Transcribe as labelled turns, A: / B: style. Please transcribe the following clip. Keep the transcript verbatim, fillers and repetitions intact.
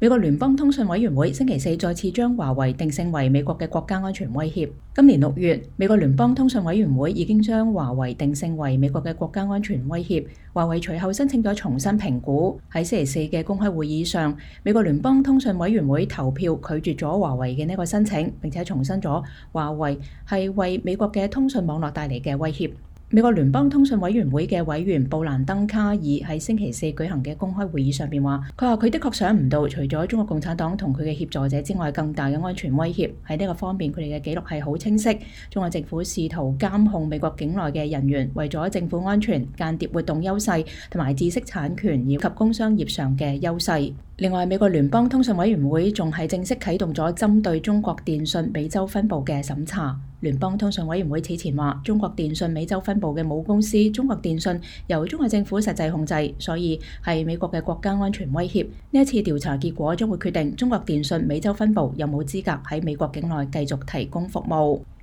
A: 美國聯邦通訊委員會星期四再次將華為定性為美國嘅國家安全威脅。今年六月，美國聯邦通訊委員會已經將華為定性為美國嘅國家安全威脅。華為隨後申請咗重新評估。喺星期四嘅公開會議上，美國聯邦通訊委員會投票拒絕咗華為嘅呢個申請，並且重申咗華為係為美國嘅通訊網絡帶嚟嘅威脅。美國聯邦通訊委員會嘅委員布蘭登卡爾喺星期四舉行嘅公開會議上邊話，佢話佢的確想唔到，除咗中國共產黨同佢嘅協助者之外，更大嘅安全威脅。喺呢個方面，佢哋嘅記錄係好清晰。中國政府試圖監控美國境內嘅人員，為咗政府安全、間諜活動優勢同埋知識產權以及工商業上嘅優勢。另外，美國聯邦通訊委員會仲係正式啟動咗針對中國電信美洲分部嘅審查。聯邦通訊委員會此前話，中國電信美洲分部嘅母公司中國電信由中國政府實際控制，所以係美國嘅國家安全威脅。呢一次調查結果將會決定中國電信美洲分部有冇資格喺美國境內繼續提供服務。